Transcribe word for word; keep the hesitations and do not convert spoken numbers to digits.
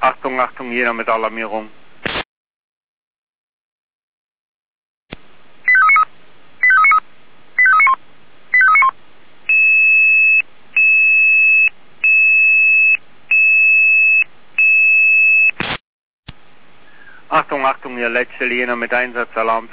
Achtung, Achtung, jeder mit Alarmierung. Achtung, Achtung, ihr Letzte, jener mit Einsatzalarm.